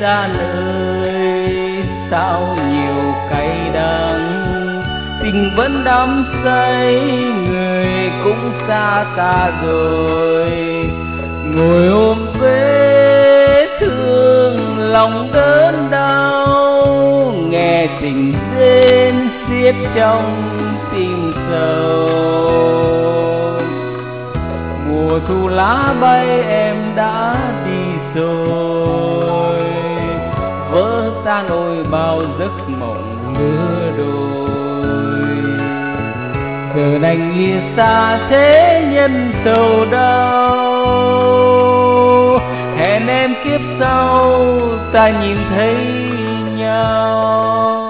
xa nơi sao nhiều cay đắng, tình vẫn đắm say người cũng xa ta rồi, ngồi ôm vết thương lòng đớn đau, nghe tình rên xiết trong tim sầu. Mùa thu lá bay em đã đi rồi, vỡ tan ôi bao giấc mộng lứa đôi. Giờ đành lìa xa thế nhân sầu đau, hẹn em kiếp sau ta nhìn thấy nhau.